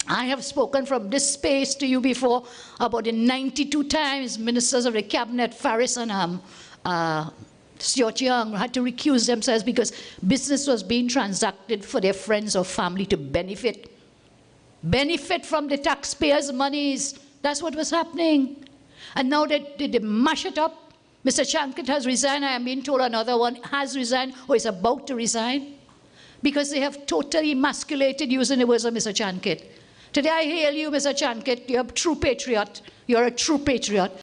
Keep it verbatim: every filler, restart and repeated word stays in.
I have spoken from this space to you before about the ninety-two times ministers of the cabinet, Faris and um, uh, Stuart Young, had to recuse themselves because business was being transacted for their friends or family to benefit. Benefit from the taxpayers' monies. That's what was happening. And now they, they, they mash it up. Mister Chankit has resigned. I am being told another one has resigned or is about to resign because they have totally emasculated, using the words of Mister Chankit. Today I hail you, Mister Chankit. You're a true patriot. You're a true patriot.